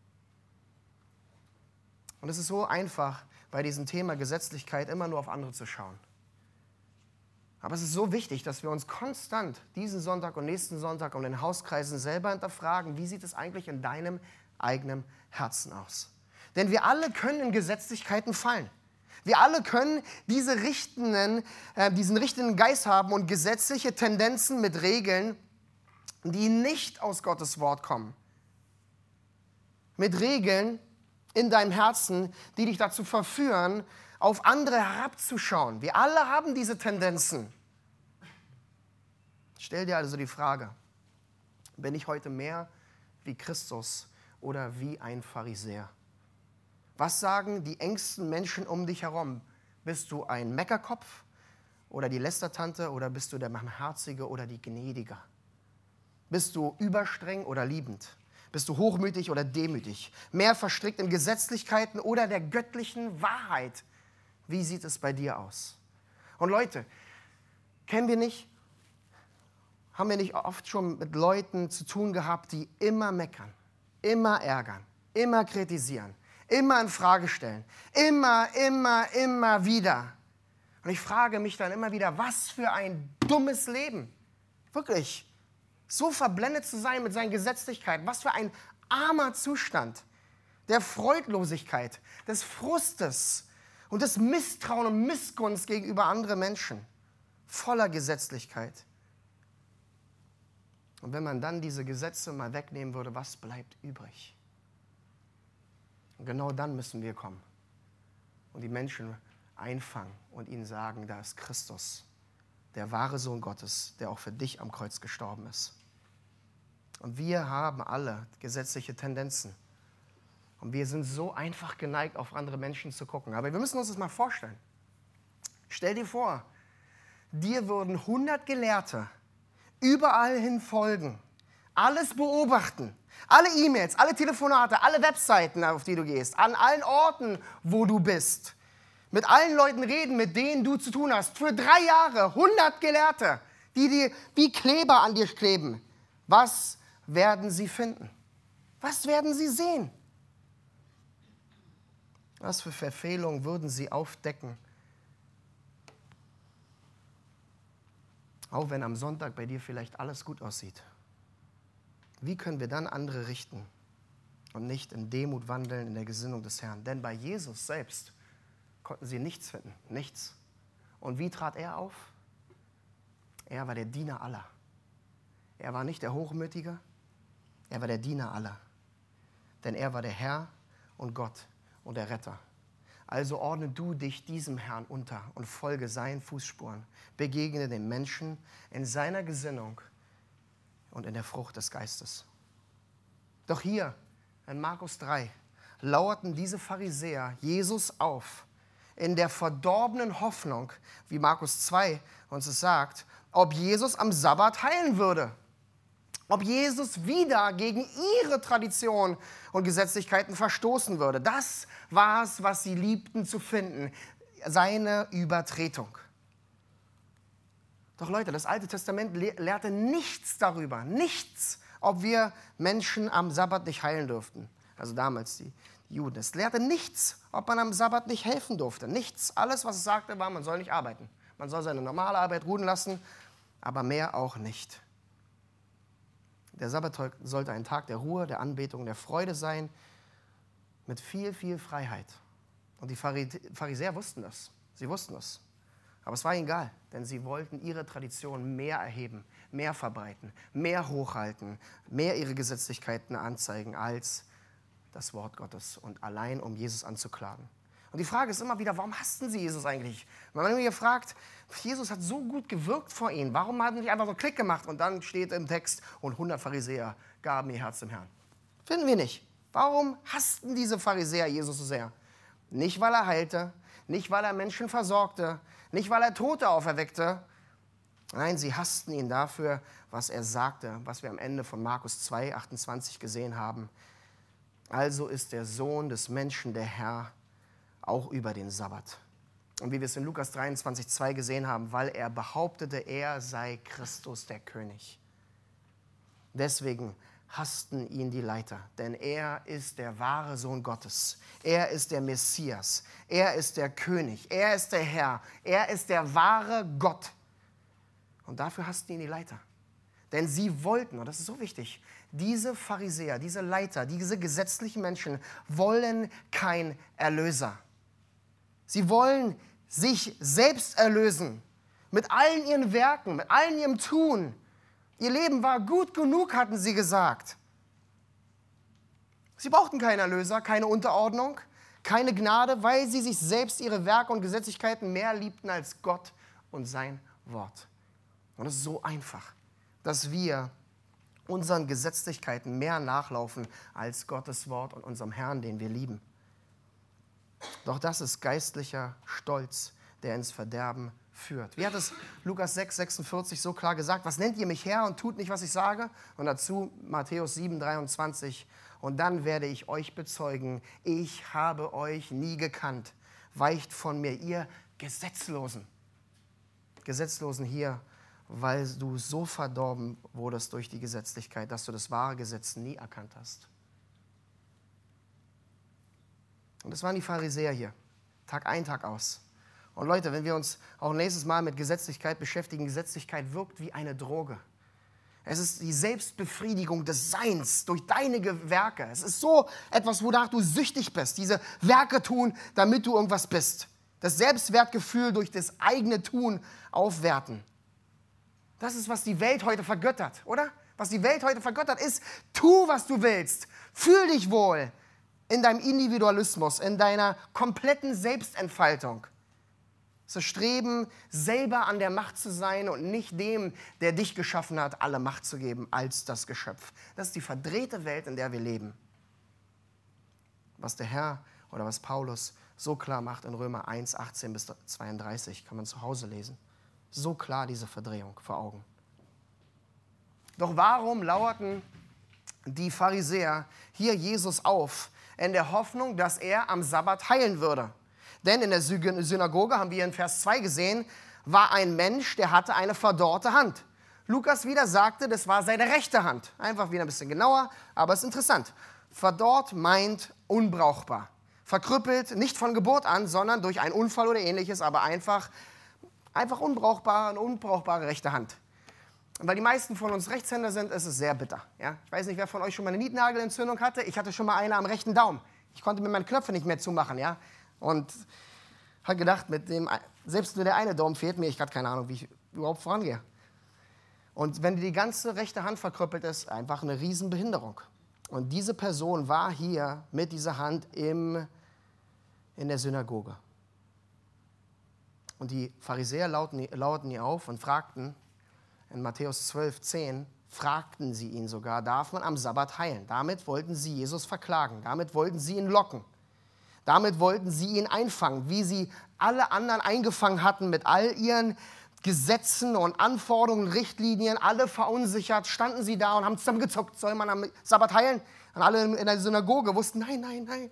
Und es ist so einfach, bei diesem Thema Gesetzlichkeit immer nur auf andere zu schauen. Aber es ist so wichtig, dass wir uns konstant diesen Sonntag und nächsten Sonntag und in Hauskreisen selber hinterfragen, wie sieht es eigentlich in deinem eigenen Herzen aus? Denn wir alle können in Gesetzlichkeiten fallen. Wir alle können diesen richtenden Geist haben und gesetzliche Tendenzen mit Regeln, die nicht aus Gottes Wort kommen. Mit Regeln in deinem Herzen, die dich dazu verführen, auf andere herabzuschauen. Wir alle haben diese Tendenzen. Stell dir also die Frage, bin ich heute mehr wie Christus oder wie ein Pharisäer? Was sagen die engsten Menschen um dich herum? Bist du ein Meckerkopf oder die Lästertante oder bist du der Barmherzige oder die Gnädige? Bist du überstreng oder liebend? Bist du hochmütig oder demütig? Mehr verstrickt in Gesetzlichkeiten oder der göttlichen Wahrheit? Wie sieht es bei dir aus? Und Leute, haben wir nicht oft schon mit Leuten zu tun gehabt, die immer meckern, immer ärgern, immer kritisieren, immer in Frage stellen, immer wieder. Und ich frage mich dann immer wieder, was für ein dummes Leben. Wirklich. So verblendet zu sein mit seinen Gesetzlichkeiten. Was für ein armer Zustand der Freudlosigkeit, des Frustes und des Misstrauen und Missgunst gegenüber anderen Menschen. Voller Gesetzlichkeit. Und wenn man dann diese Gesetze mal wegnehmen würde, was bleibt übrig? Und genau dann müssen wir kommen und die Menschen einfangen und ihnen sagen, da ist Christus, der wahre Sohn Gottes, der auch für dich am Kreuz gestorben ist. Und wir haben alle gesetzliche Tendenzen. Und wir sind so einfach geneigt, auf andere Menschen zu gucken. Aber wir müssen uns das mal vorstellen. Stell dir vor, dir würden 100 Gelehrte überall hin folgen, Alles beobachten. Alle E-Mails, alle Telefonate, alle Webseiten, auf die du gehst, an allen Orten, wo du bist. Mit allen Leuten reden, mit denen du zu tun hast. Für 3 Jahre, 100 Gelehrte, die dir wie Kleber an dir kleben. Was werden sie finden? Was werden sie sehen? Was für Verfehlungen würden sie aufdecken? Auch wenn am Sonntag bei dir vielleicht alles gut aussieht. Wie können wir dann andere richten und nicht in Demut wandeln in der Gesinnung des Herrn? Denn bei Jesus selbst konnten sie nichts finden, nichts. Und wie trat er auf? Er war der Diener aller. Er war nicht der Hochmütige, er war der Diener aller. Denn er war der Herr und Gott und der Retter. Also ordne du dich diesem Herrn unter und folge seinen Fußspuren. Begegne den Menschen in seiner Gesinnung und in der Frucht des Geistes. Doch hier in Markus 3 lauerten diese Pharisäer Jesus auf, in der verdorbenen Hoffnung, wie Markus 2 uns es sagt, ob Jesus am Sabbat heilen würde. Ob Jesus wieder gegen ihre Tradition und Gesetzlichkeiten verstoßen würde. Das war es, was sie liebten zu finden, seine Übertretung. Doch Leute, das Alte Testament lehrte nichts darüber, nichts, ob wir Menschen am Sabbat nicht heilen dürften. Also damals die Juden. Es lehrte nichts, ob man am Sabbat nicht helfen durfte. Nichts. Alles, was es sagte, war, man soll nicht arbeiten. Man soll seine normale Arbeit ruhen lassen, aber mehr auch nicht. Der Sabbat sollte ein Tag der Ruhe, der Anbetung, der Freude sein, mit viel, viel Freiheit. Und die Pharisäer wussten das. Sie wussten das. Aber es war ihnen egal, denn sie wollten ihre Tradition mehr erheben, mehr verbreiten, mehr hochhalten, mehr ihre Gesetzlichkeiten anzeigen als das Wort Gottes und allein um Jesus anzuklagen. Und die Frage ist immer wieder, warum hassten sie Jesus eigentlich? Wenn man mir fragt, Jesus hat so gut gewirkt vor ihnen, warum hat er nicht einfach so Klick gemacht? Und dann steht im Text, und 100 Pharisäer gaben ihr Herz dem Herrn. Finden wir nicht. Warum hassten diese Pharisäer Jesus so sehr? Nicht, weil er heilte, nicht, weil er Menschen versorgte, nicht, weil er Tote auferweckte. Nein, sie hassten ihn dafür, was er sagte, was wir am Ende von Markus 2, 28 gesehen haben. Also ist der Sohn des Menschen der Herr auch über den Sabbat. Und wie wir es in Lukas 23, 2 gesehen haben, weil er behauptete, er sei Christus der König. Deswegen hassten ihn die Leiter, denn er ist der wahre Sohn Gottes. Er ist der Messias. Er ist der König. Er ist der Herr. Er ist der wahre Gott. Und dafür hassten ihn die Leiter. Denn sie wollten, und das ist so wichtig, diese Pharisäer, diese Leiter, diese gesetzlichen Menschen wollen kein Erlöser. Sie wollen sich selbst erlösen. Mit allen ihren Werken, mit allen ihrem Tun. Ihr Leben war gut genug, hatten sie gesagt. Sie brauchten keinen Erlöser, keine Unterordnung, keine Gnade, weil sie sich selbst, ihre Werke und Gesetzlichkeiten mehr liebten als Gott und sein Wort. Und es ist so einfach, dass wir unseren Gesetzlichkeiten mehr nachlaufen als Gottes Wort und unserem Herrn, den wir lieben. Doch das ist geistlicher Stolz, der ins Verderben führt. Wie hat es Lukas 6, 46 so klar gesagt? Was nennt ihr mich Herr und tut nicht, was ich sage? Und dazu Matthäus 7, 23. Und dann werde ich euch bezeugen, ich habe euch nie gekannt. Weicht von mir, ihr Gesetzlosen. Gesetzlosen hier, weil du so verdorben wurdest durch die Gesetzlichkeit, dass du das wahre Gesetz nie erkannt hast. Und das waren die Pharisäer hier, Tag ein, Tag aus. Und Leute, wenn wir uns auch nächstes Mal mit Gesetzlichkeit beschäftigen, Gesetzlichkeit wirkt wie eine Droge. Es ist die Selbstbefriedigung des Seins durch deine Werke. Es ist so etwas, wonach du süchtig bist, diese Werke tun, damit du irgendwas bist. Das Selbstwertgefühl durch das eigene Tun aufwerten. Das ist, was die Welt heute vergöttert, oder? Was die Welt heute vergöttert ist, tu, was du willst. Fühl dich wohl in deinem Individualismus, in deiner kompletten Selbstentfaltung. Das Streben, selber an der Macht zu sein und nicht dem, der dich geschaffen hat, alle Macht zu geben als das Geschöpf. Das ist die verdrehte Welt, in der wir leben. Was der Herr oder was Paulus so klar macht in Römer 1, 18 bis 32, kann man zu Hause lesen. So klar diese Verdrehung vor Augen. Doch warum lauerten die Pharisäer hier Jesus auf, in der Hoffnung, dass er am Sabbat heilen würde? Denn in der Synagoge, haben wir in Vers 2 gesehen, war ein Mensch, der hatte eine verdorrte Hand. Lukas wieder sagte, das war seine rechte Hand. Einfach wieder ein bisschen genauer, aber es ist interessant. Verdorrt meint unbrauchbar. Verkrüppelt, nicht von Geburt an, sondern durch einen Unfall oder ähnliches, aber einfach unbrauchbar, eine unbrauchbare rechte Hand. Und weil die meisten von uns Rechtshänder sind, ist es sehr bitter. Ja? Ich weiß nicht, wer von euch schon mal eine Nietnagelentzündung hatte. Ich hatte schon mal eine am rechten Daumen. Ich konnte mir meine Knöpfe nicht mehr zumachen. Ja? Und habe gedacht, selbst nur der eine Daumen fehlt mir. Ich hatte keine Ahnung, wie ich überhaupt vorangehe. Und wenn die ganze rechte Hand verkrüppelt ist, einfach eine Riesenbehinderung. Und diese Person war hier mit dieser Hand in der Synagoge. Und die Pharisäer lauerten ihr auf und fragten, in Matthäus 12,10, fragten sie ihn sogar, darf man am Sabbat heilen? Damit wollten sie Jesus verklagen, damit wollten sie ihn locken. Damit wollten sie ihn einfangen, wie sie alle anderen eingefangen hatten mit all ihren Gesetzen und Anforderungen, Richtlinien, alle verunsichert, standen sie da und haben zusammengezuckt, soll man am Sabbat heilen? Und alle in der Synagoge wussten, nein.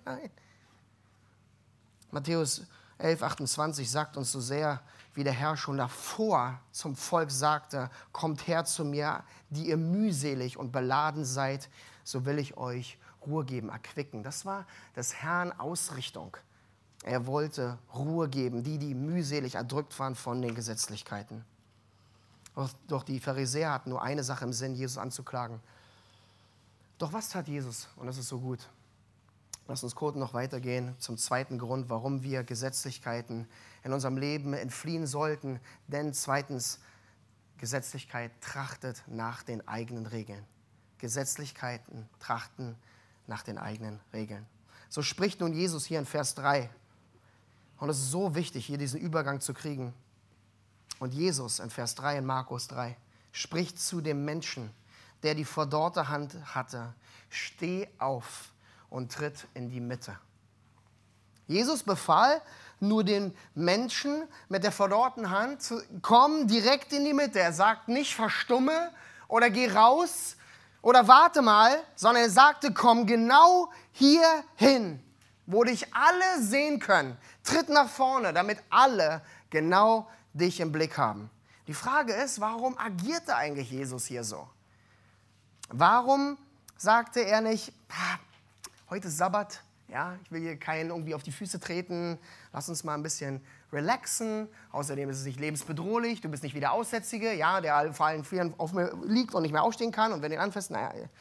Matthäus 11,28 sagt uns so sehr, wie der Herr schon davor zum Volk sagte, kommt her zu mir, die ihr mühselig und beladen seid, so will ich euch Ruhe geben, erquicken. Das war des Herrn Ausrichtung. Er wollte Ruhe geben, die mühselig erdrückt waren von den Gesetzlichkeiten. Doch die Pharisäer hatten nur eine Sache im Sinn, Jesus anzuklagen. Doch was tat Jesus? Und das ist so gut. Lass uns kurz noch weitergehen zum zweiten Grund, warum wir Gesetzlichkeiten in unserem Leben entfliehen sollten. Denn zweitens, Gesetzlichkeit trachtet nach den eigenen Regeln. Gesetzlichkeiten trachten nach den eigenen Regeln. So spricht nun Jesus hier in Vers 3. Und es ist so wichtig, hier diesen Übergang zu kriegen. Und Jesus in Vers 3 in Markus 3 spricht zu dem Menschen, der die verdorrte Hand hatte, steh auf und tritt in die Mitte. Jesus befahl nur den Menschen mit der verdorrten Hand zu kommen direkt in die Mitte. Er sagt nicht verstumme oder geh raus oder warte mal, sondern er sagte, komm genau hier hin, wo dich alle sehen können. Tritt nach vorne, damit alle genau dich im Blick haben. Die Frage ist, warum agierte eigentlich Jesus hier so? Warum sagte er nicht, heute ist Sabbat, ja, ich will hier keinen irgendwie auf die Füße treten, lass uns mal ein bisschen relaxen, außerdem ist es nicht lebensbedrohlich, du bist nicht wie der Aussätzige, ja, der vor allen Vieren auf mir liegt und nicht mehr aufstehen kann und wenn ihn anfasst,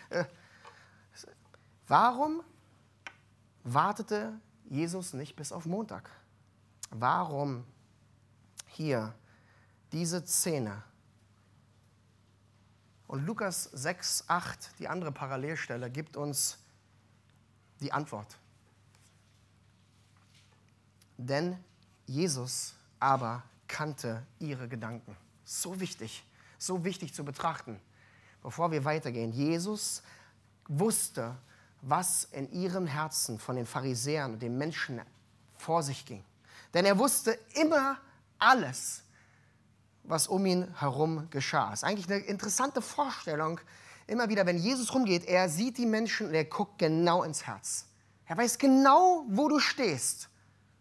warum wartete Jesus nicht bis auf Montag? Warum hier diese Szene? Und Lukas 6,8, die andere Parallelstelle, gibt uns die Antwort. Denn Jesus aber kannte ihre Gedanken. So wichtig zu betrachten. Bevor wir weitergehen, Jesus wusste, was in ihrem Herzen von den Pharisäern und den Menschen vor sich ging. Denn er wusste immer alles, was um ihn herum geschah. Es ist eigentlich eine interessante Vorstellung. Immer wieder, wenn Jesus rumgeht, er sieht die Menschen und er guckt genau ins Herz. Er weiß genau, wo du stehst.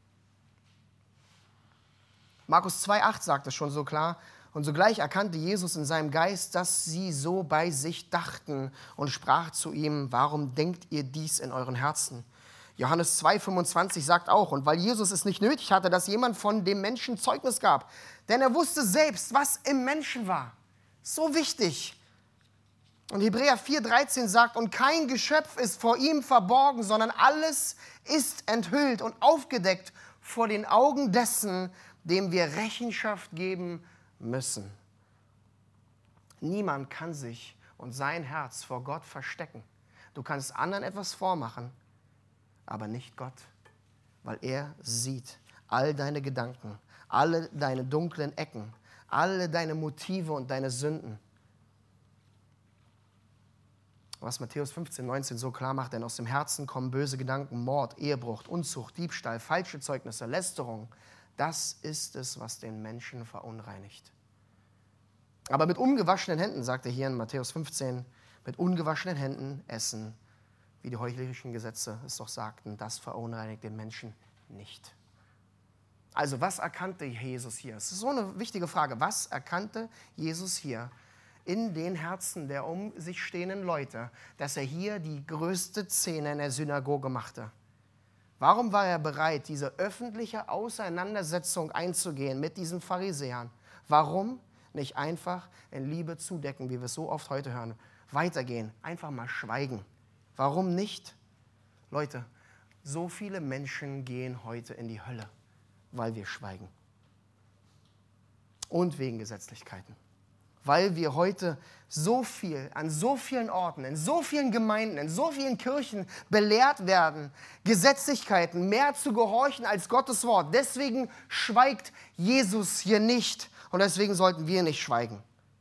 Markus 2,8 sagt es schon so klar. Und sogleich erkannte Jesus in seinem Geist, dass sie so bei sich dachten und sprach zu ihm, warum denkt ihr dies in euren Herzen? Johannes 2,25 sagt auch, und weil Jesus es nicht nötig hatte, dass jemand von dem Menschen Zeugnis gab, denn er wusste selbst, was im Menschen war. So wichtig. Und Hebräer 4,13 sagt, und kein Geschöpf ist vor ihm verborgen, sondern alles ist enthüllt und aufgedeckt vor den Augen dessen, dem wir Rechenschaft geben müssen. Niemand kann sich und sein Herz vor Gott verstecken. Du kannst anderen etwas vormachen, aber nicht Gott, weil er sieht all deine Gedanken, alle deine dunklen Ecken, alle deine Motive und deine Sünden. Was Matthäus 15,19 so klar macht, denn aus dem Herzen kommen böse Gedanken, Mord, Ehebruch, Unzucht, Diebstahl, falsche Zeugnisse, Lästerung. Das ist es, was den Menschen verunreinigt. Aber mit ungewaschenen Händen, sagt er hier in Matthäus 15, mit ungewaschenen Händen essen, wie die heuchlerischen Gesetze es doch sagten, das verunreinigt den Menschen nicht. Also was erkannte Jesus hier? Es ist so eine wichtige Frage. Was erkannte Jesus hier in den Herzen der um sich stehenden Leute, dass er hier die größte Szene in der Synagoge machte? Warum war er bereit, diese öffentliche Auseinandersetzung einzugehen mit diesen Pharisäern? Warum nicht einfach in Liebe zudecken, wie wir es so oft heute hören? Weitergehen, einfach mal schweigen. Warum nicht? Leute, so viele Menschen gehen heute in die Hölle, weil wir schweigen. Und wegen Gesetzlichkeiten. Weil wir heute so viel, an so vielen Orten, in so vielen Gemeinden, in so vielen Kirchen belehrt werden, Gesetzlichkeiten mehr zu gehorchen als Gottes Wort. Deswegen schweigt Jesus hier nicht und deswegen sollten wir nicht schweigen.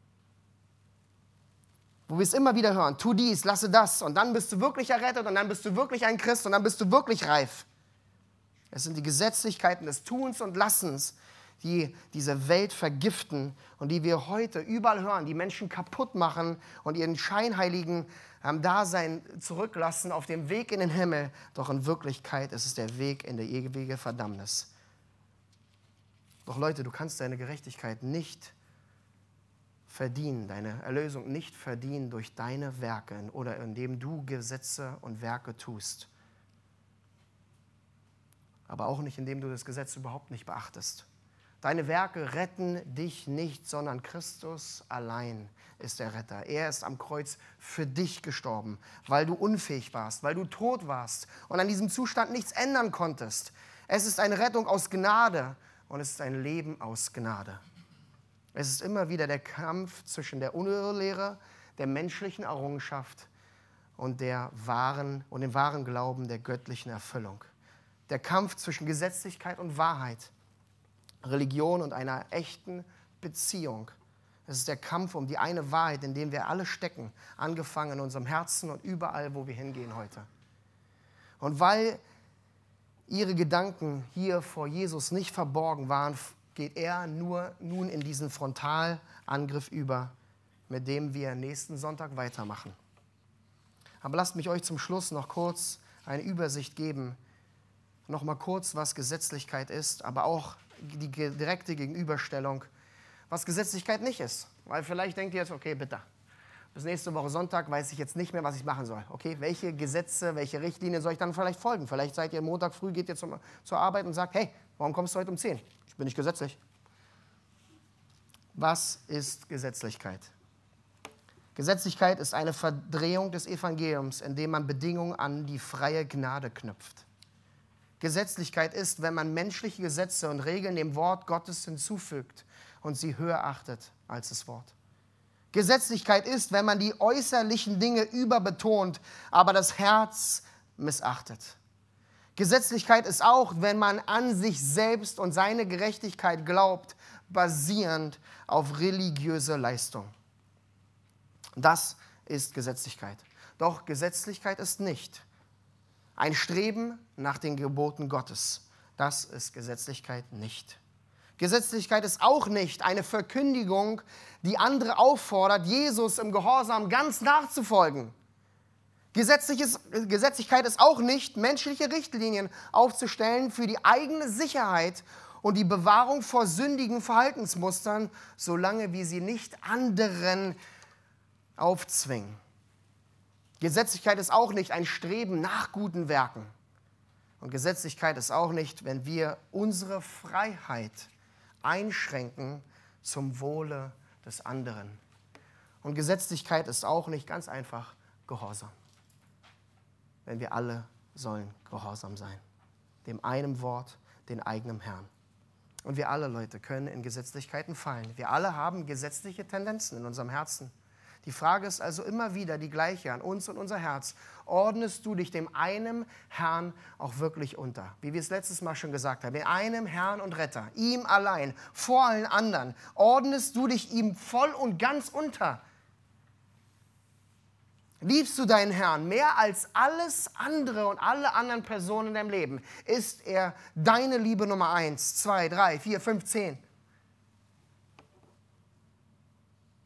Wo wir es immer wieder hören, tu dies, lasse das und dann bist du wirklich errettet und dann bist du wirklich ein Christ und dann bist du wirklich reif. Es sind die Gesetzlichkeiten des Tuns und Lassens, die diese Welt vergiften und die wir heute überall hören, die Menschen kaputt machen und ihren scheinheiligen Dasein zurücklassen auf dem Weg in den Himmel. Doch in Wirklichkeit ist es der Weg in die ewige Verdammnis. Doch Leute, du kannst deine Gerechtigkeit nicht verdienen, deine Erlösung nicht verdienen durch deine Werke oder indem du Gesetze und Werke tust. Aber auch nicht, indem du das Gesetz überhaupt nicht beachtest. Deine Werke retten dich nicht, sondern Christus allein ist der Retter. Er ist am Kreuz für dich gestorben, weil du unfähig warst, weil du tot warst und an diesem Zustand nichts ändern konntest. Es ist eine Rettung aus Gnade und es ist ein Leben aus Gnade. Es ist immer wieder der Kampf zwischen der Irrlehre, der menschlichen Errungenschaft und dem wahren Glauben der göttlichen Erfüllung. Der Kampf zwischen Gesetzlichkeit und Wahrheit, Religion und einer echten Beziehung. Es ist der Kampf um die eine Wahrheit, in dem wir alle stecken, angefangen in unserem Herzen und überall, wo wir hingehen heute. Und weil ihre Gedanken hier vor Jesus nicht verborgen waren, geht er nun in diesen Frontalangriff über, mit dem wir nächsten Sonntag weitermachen. Aber lasst mich euch zum Schluss noch kurz eine Übersicht geben, noch mal kurz, was Gesetzlichkeit ist, aber auch die direkte Gegenüberstellung, was Gesetzlichkeit nicht ist. Weil vielleicht denkt ihr jetzt, okay, bitte, bis nächste Woche Sonntag weiß ich jetzt nicht mehr, was ich machen soll. Okay, welche Gesetze, welche Richtlinien soll ich dann vielleicht folgen? Vielleicht seid ihr Montag früh, geht ihr zur Arbeit und sagt, hey, warum kommst du heute um 10? Ich bin nicht gesetzlich. Was ist Gesetzlichkeit? Gesetzlichkeit ist eine Verdrehung des Evangeliums, indem man Bedingungen an die freie Gnade knüpft. Gesetzlichkeit ist, wenn man menschliche Gesetze und Regeln dem Wort Gottes hinzufügt und sie höher achtet als das Wort. Gesetzlichkeit ist, wenn man die äußerlichen Dinge überbetont, aber das Herz missachtet. Gesetzlichkeit ist auch, wenn man an sich selbst und seine Gerechtigkeit glaubt, basierend auf religiöse Leistung. Das ist Gesetzlichkeit. Doch Gesetzlichkeit ist nicht ein Streben nach den Geboten Gottes. Das ist Gesetzlichkeit nicht. Gesetzlichkeit ist auch nicht eine Verkündigung, die andere auffordert, Jesus im Gehorsam ganz nachzufolgen. Gesetzlichkeit ist auch nicht, menschliche Richtlinien aufzustellen für die eigene Sicherheit und die Bewahrung vor sündigen Verhaltensmustern, solange wie sie nicht anderen aufzwingen. Gesetzlichkeit ist auch nicht ein Streben nach guten Werken. Und Gesetzlichkeit ist auch nicht, wenn wir unsere Freiheit einschränken zum Wohle des anderen. Und Gesetzlichkeit ist auch nicht ganz einfach Gehorsam. Wenn wir alle sollen gehorsam sein. Dem einen Wort, den eigenen Herrn. Und wir alle, Leute, können in Gesetzlichkeiten fallen. Wir alle haben gesetzliche Tendenzen in unserem Herzen. Die Frage ist also immer wieder die gleiche an uns und unser Herz. Ordnest du dich dem einen Herrn auch wirklich unter? Wie wir es letztes Mal schon gesagt haben, dem einen Herrn und Retter, ihm allein, vor allen anderen. Ordnest du dich ihm voll und ganz unter? Liebst du deinen Herrn mehr als alles andere und alle anderen Personen in deinem Leben? Ist er deine Liebe Nummer 1, 2, 3, 4, 5, 10?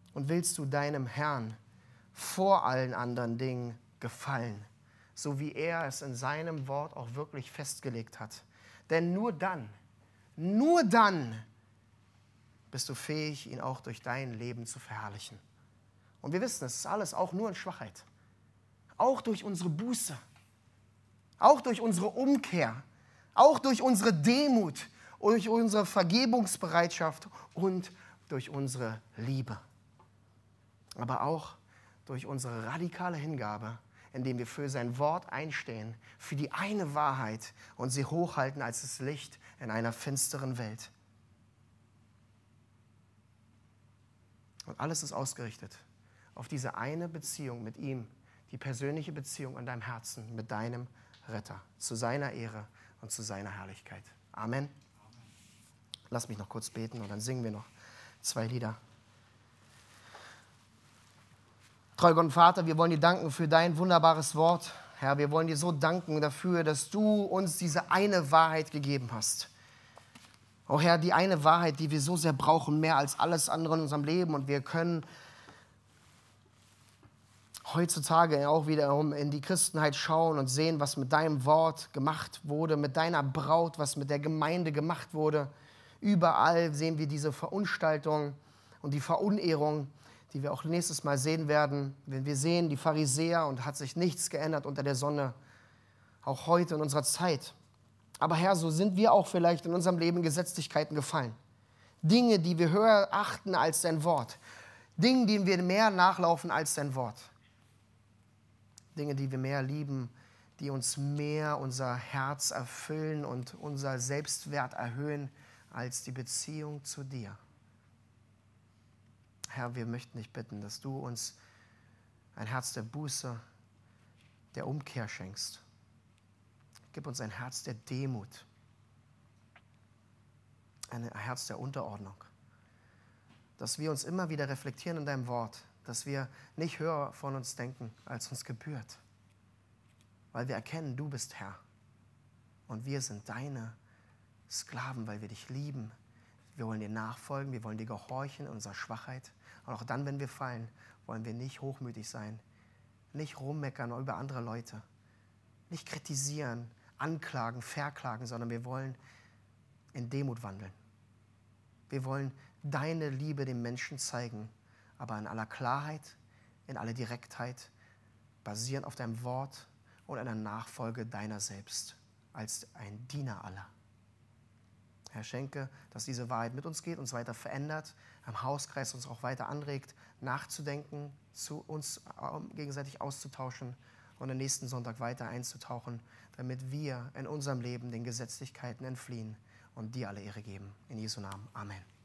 Und willst du deinem Herrn vor allen anderen Dingen gefallen, so wie er es in seinem Wort auch wirklich festgelegt hat. Denn nur dann bist du fähig, ihn auch durch dein Leben zu verherrlichen. Und wir wissen, es ist alles auch nur in Schwachheit. Auch durch unsere Buße, auch durch unsere Umkehr, auch durch unsere Demut, durch unsere Vergebungsbereitschaft und durch unsere Liebe. Aber auch durch unsere radikale Hingabe, indem wir für sein Wort einstehen, für die eine Wahrheit und sie hochhalten als das Licht in einer finsteren Welt. Und alles ist ausgerichtet auf diese eine Beziehung mit ihm, die persönliche Beziehung in deinem Herzen mit deinem Retter, zu seiner Ehre und zu seiner Herrlichkeit. Amen. Lass mich noch kurz beten und dann singen wir noch 2 Lieder. Treuer Gott und Vater, wir wollen dir danken für dein wunderbares Wort. Herr, wir wollen dir so danken dafür, dass du uns diese eine Wahrheit gegeben hast. Oh Herr, die eine Wahrheit, die wir so sehr brauchen, mehr als alles andere in unserem Leben. Und wir können heutzutage auch wiederum in die Christenheit schauen und sehen, was mit deinem Wort gemacht wurde, mit deiner Braut, was mit der Gemeinde gemacht wurde. Überall sehen wir diese Verunstaltung und die Verunehrung, die wir auch nächstes Mal sehen werden, wenn wir sehen, die Pharisäer und hat sich nichts geändert unter der Sonne, auch heute in unserer Zeit. Aber Herr, so sind wir auch vielleicht in unserem Leben Gesetzlichkeiten gefallen. Dinge, die wir höher achten als dein Wort. Dinge, denen wir mehr nachlaufen als dein Wort. Dinge, die wir mehr lieben, die uns mehr unser Herz erfüllen und unser Selbstwert erhöhen als die Beziehung zu dir. Herr, wir möchten dich bitten, dass du uns ein Herz der Buße, der Umkehr schenkst. Gib uns ein Herz der Demut, ein Herz der Unterordnung, dass wir uns immer wieder reflektieren in deinem Wort, dass wir nicht höher von uns denken, als uns gebührt, weil wir erkennen, du bist Herr und wir sind deine Sklaven, weil wir dich lieben. Wir wollen dir nachfolgen, wir wollen dir gehorchen in unserer Schwachheit. Und auch dann, wenn wir fallen, wollen wir nicht hochmütig sein, nicht rummeckern über andere Leute, nicht kritisieren, anklagen, verklagen, sondern wir wollen in Demut wandeln. Wir wollen deine Liebe dem Menschen zeigen, aber in aller Klarheit, in aller Direktheit, basierend auf deinem Wort und einer Nachfolge deiner selbst, als ein Diener aller. Herr, schenke, dass diese Wahrheit mit uns geht, uns weiter verändert, am Hauskreis uns auch weiter anregt, nachzudenken, zu uns gegenseitig auszutauschen und am nächsten Sonntag weiter einzutauchen, damit wir in unserem Leben den Gesetzlichkeiten entfliehen und dir alle Ehre geben. In Jesu Namen. Amen.